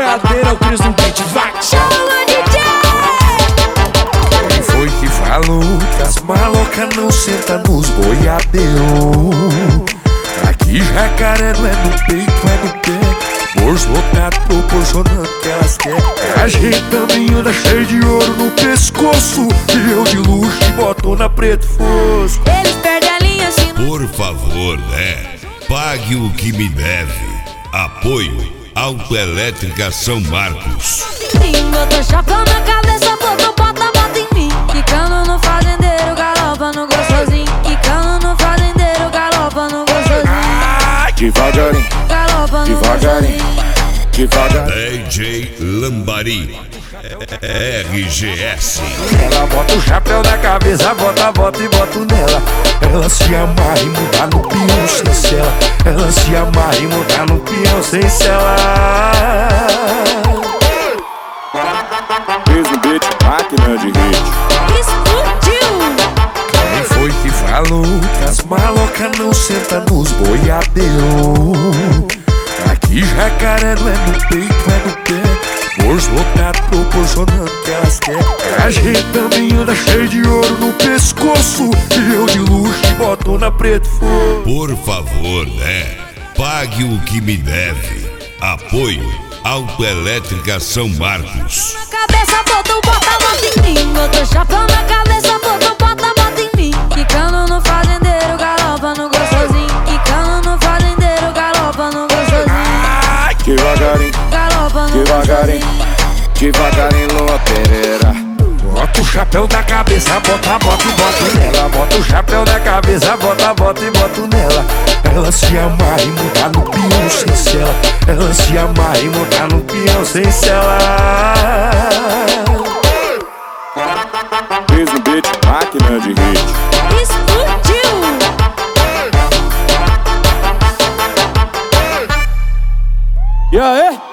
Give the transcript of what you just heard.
geladeira, o Cris no beat, vai! Chama DJ! Quem foi que falou que as malocas não sentam nos boiadeiros? Aqui jacaré não é no peito, é no pé. Bolso lotado proporcionando o que elas querem. A gente também anda cheio de ouro no pescoço, e eu de luxo e botona preto fosco. Eles perdem a linha se não... Por favor, né? Pague o que me deve. Apoio Autoelétrica São Marcos. Botou chapéu na cabeça, botou bota em mim. Quicando no fazendeiro, galopa no gostosinho. Quicando no fazendeiro, galopa no gostosinho. Devagarinho, Galopa no devagarinho, gostosinho. devagarinho. DJ Lambari RGS. Ela bota o chapéu na cabeça, bota a bota e boto nela. Ela se amarra e muda no peão sem cela. Ela se amarra e muda no peão sem cela. Fez no beat, máquina de hit. Explodiu! Quem foi que falou que as malocas não sentam nos boiadeiros? Aqui jacaré não é no peito, é no pé. Bolso lotado proporcionando o que elas querem. A gente também anda cheio de ouro no pescoço, e eu de luxo e botona preto fogo. Por favor, né? Pague o que me deve. Apoio Autoelétrica São Marcos. Na cabeça, botou bota em mim. Botou chapéu na cabeça, botou bota em mim. Quicando no fazendeiro, galopa no gostosinho. Quicando no fazendeiro, galopa no gostosinho. Devagarinho, Galopa no devagarinho, gostosinho. devagarinho, Lua Pereira. Bota o chapéu da cabeça, bota a bota e boto nela. Bota o chapéu da cabeça, bota a bota e boto nela. Ela se amarra e muda no peão sem cela. Ela se amarra e muda no peão sem cela. Fez no beat, máquina de hit. Explodiu! E aí?